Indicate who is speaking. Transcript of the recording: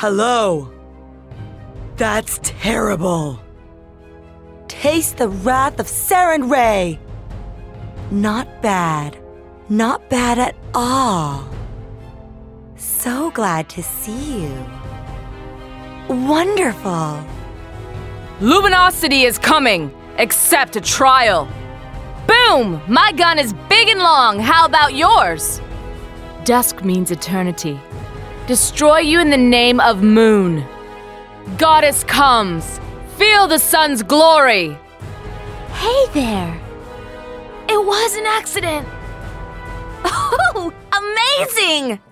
Speaker 1: Hello. That's terrible. Taste the wrath of Sarenrae. Not bad. Not bad at all. So glad to see you. Wonderful.
Speaker 2: Luminosity is coming. Accept a trial. Boom! My gun is big and long. How about yours? Dusk means eternity. Destroy you in the name of Moon. Goddess comes. Feel the sun's glory.
Speaker 3: Hey there. It was an accident. Oh, amazing!